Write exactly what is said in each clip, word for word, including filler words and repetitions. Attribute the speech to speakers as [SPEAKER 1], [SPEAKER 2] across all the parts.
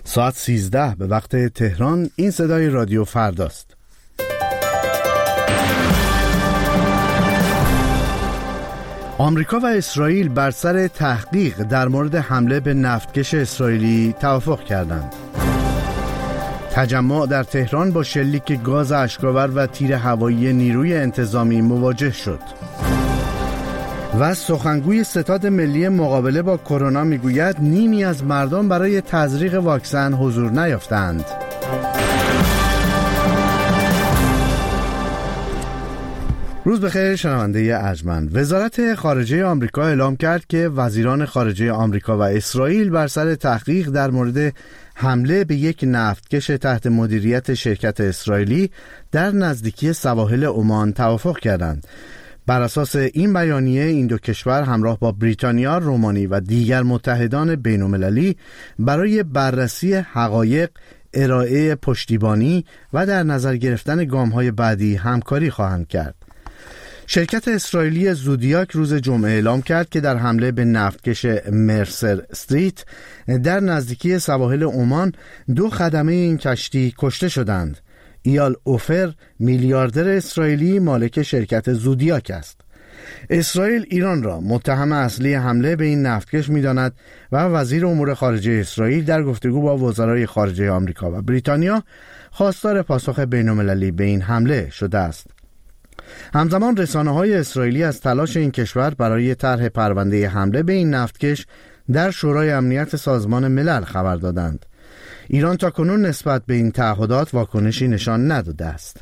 [SPEAKER 1] ساعت سیزده به وقت تهران. این صدای رادیو فرداست. آمریکا و اسرائیل بر سر تحقیق در مورد حمله به نفتکش اسرائیلی توافق کردند. تجمع در تهران با شلیک گاز اشک‌آور و تیر هوایی نیروی انتظامی مواجه شد. و سخنگوی ستاد ملی مقابله با کرونا میگوید نیمی از مردم برای تزریق واکسن حضور نیافتند. روز بخیر شنونده ارجمند. وزارت خارجه آمریکا اعلام کرد که وزیران خارجه آمریکا و اسرائیل بر سر تحقیق در مورد حمله به یک نفتکش تحت مدیریت شرکت اسرائیلی در نزدیکی سواحل عمان توافق کردند. بر اساس این بیانیه این دو کشور همراه با بریتانیا، رومانی و دیگر متحدان بین‌المللی برای بررسی حقایق، ارائه پشتیبانی و در نظر گرفتن گام‌های بعدی همکاری خواهند کرد. شرکت اسرائیلی زودیاک روز جمعه اعلام کرد که در حمله به نفتکش مرسر استریت در نزدیکی سواحل عمان دو خدمه این کشتی کشته شدند. ایال اوفر میلیاردر اسرائیلی مالک شرکت زودیاک است. اسرائیل ایران را متهم اصلی حمله به این نفتکش می‌داند و وزیر امور خارجه اسرائیل در گفتگو با وزرای خارجه آمریکا و بریتانیا خواستار پاسخ بین‌المللی به این حمله شده است. همزمان رسانه‌های اسرائیلی از تلاش این کشور برای طرح پرونده حمله به این نفتکش در شورای امنیت سازمان ملل خبر دادند. ایران تاکنون نسبت به این تعهدات واکنشی نشان نداده است.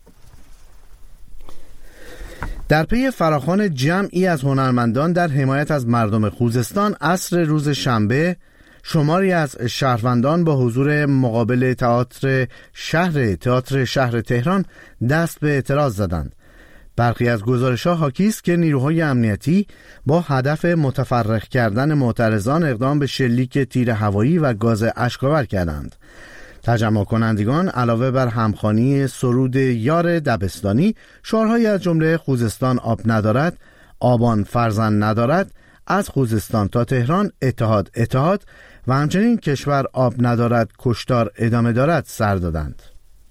[SPEAKER 1] در پی فراخوان جمعی از هنرمندان در حمایت از مردم خوزستان، عصر روز شنبه شماری از شهروندان با حضور مقابل تئاتر شهر تئاتر شهر تهران دست به اعتراض زدند. برخی از گزارش‌ها حاکی است که نیروهای امنیتی با هدف متفرق کردن معترضان اقدام به شلیک تیر هوایی و گاز اشک‌آور کردند. تجمع کنندگان علاوه بر همخوانی سرود یار دبستانی، شعارهایی از جمله خوزستان آب ندارد، آبان فرزند ندارد، از خوزستان تا تهران اتحاد اتحاد و همچنین کشور آب ندارد کشتار ادامه دارد سر دادند.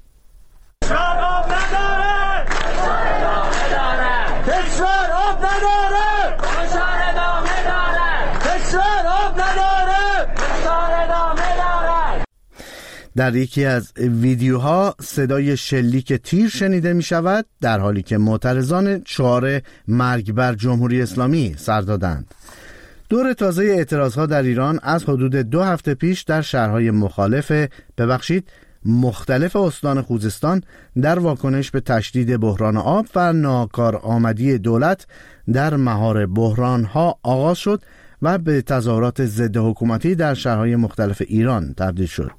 [SPEAKER 1] در یکی از ویدیوها صدای شلیک تیر شنیده می شود، در حالی که معترضان شعار مرگ بر جمهوری اسلامی سر دادند. دور تازه اعتراضها در ایران از حدود دو هفته پیش در شهرهای مخالف ببخشید مختلف استان خوزستان در واکنش به تشدید بحران آب و ناکارآمدی دولت در مهار بحرانها آغاز شد و به تظاهرات ضد حکومتی در شهرهای مختلف ایران تبدیل شد.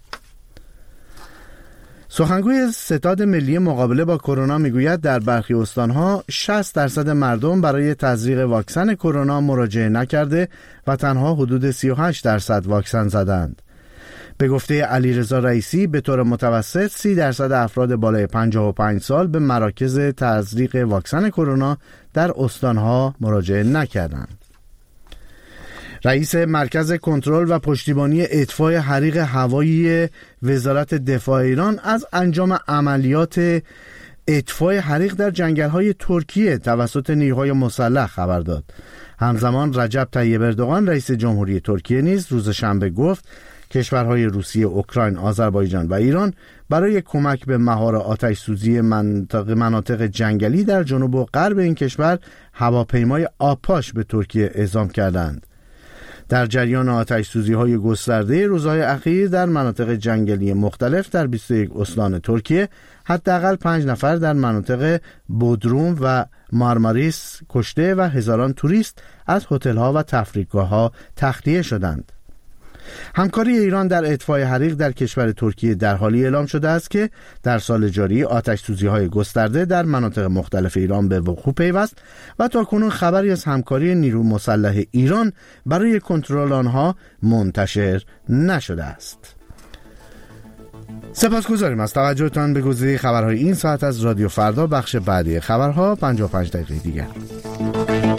[SPEAKER 1] سخنگوی ستاد ملی مقابله با کرونا میگوید در برخی استانها شصت درصد مردم برای تزریق واکسن کرونا مراجعه نکرده و تنها حدود سی و هشت درصد واکسن زدند. به گفته علیرضا رئیسی به طور متوسط سی درصد افراد بالای پنجاه و پنج سال به مراکز تزریق واکسن کرونا در استانها مراجعه نکردند. رئیس مرکز کنترل و پشتیبانی اطفای حریق هوایی وزارت دفاع ایران از انجام عملیات اطفای حریق در جنگل‌های ترکیه توسط نیروهای مسلح خبر داد. همزمان رجب طیب اردوغان رئیس جمهوری ترکیه نیز روز شنبه گفت کشورهای روسیه، اوکراین، آذربایجان و ایران برای کمک به مهار آتش سوزی مناطق مناطق جنگلی در جنوب و غرب این کشور هواپیمای آپاش به ترکیه اعزام کردند. در جریان آتش سوزی های گسترده روزهای اخیر در مناطق جنگلی مختلف در بیست و یک استان ترکیه حداقل پنج نفر در مناطق بودروم و مارماریس کشته و هزاران توریست از هتل‌ها و تفریحگاه‌ها تخلیه شدند. همکاری ایران در اطفای حریق در کشور ترکیه در حالی اعلام شده است که در سال جاری آتش سوزی‌های گسترده در مناطق مختلف ایران به وقوع پیوست و تاکنون خبری از همکاری نیروی مسلح ایران برای کنترل آنها منتشر نشده است. سپاسگزاریم از توجهتان به گزیده خبرهای این ساعت از رادیو فردا. بخش بعدی خبرها پنجاه و پنج دقیقه دیگر.